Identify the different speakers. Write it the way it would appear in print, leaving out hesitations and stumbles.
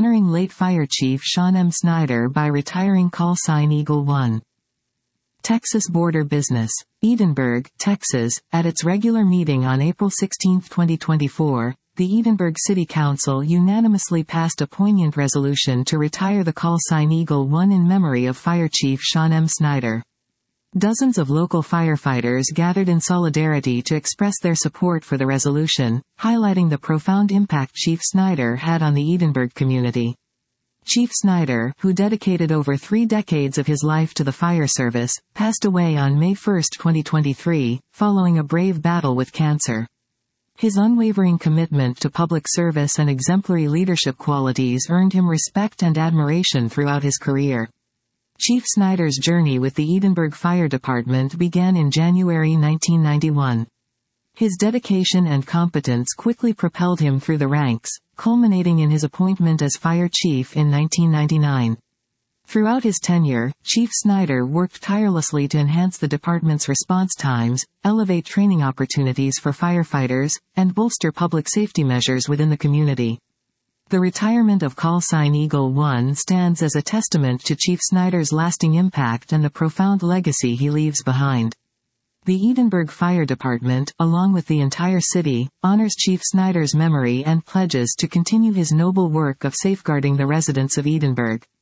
Speaker 1: honoring late Fire Chief Sean M. Snyder by retiring call sign Eagle 1. Texas Border Business. Edinburg, Texas. At its regular meeting on April 16, 2024, the Edinburg City Council unanimously passed a poignant resolution to retire the call sign Eagle 1 in memory of Fire Chief Sean M. Snyder. Dozens of local firefighters gathered in solidarity to express their support for the resolution, highlighting the profound impact Chief Snyder had on the Edinburg community. Chief Snyder, who dedicated over 3 decades of his life to the fire service, passed away on May 1, 2023, following a brave battle with cancer. His unwavering commitment to public service and exemplary leadership qualities earned him respect and admiration throughout his career. Chief Snyder's journey with the Edinburg Fire Department began in January 1991. His dedication and competence quickly propelled him through the ranks, culminating in his appointment as Fire Chief in 1999. Throughout his tenure, Chief Snyder worked tirelessly to enhance the department's response times, elevate training opportunities for firefighters, and bolster public safety measures within the community. The retirement of call sign Eagle 1 stands as a testament to Chief Snyder's lasting impact and the profound legacy he leaves behind. The Edinburg Fire Department, along with the entire city, honors Chief Snyder's memory and pledges to continue his noble work of safeguarding the residents of Edinburg.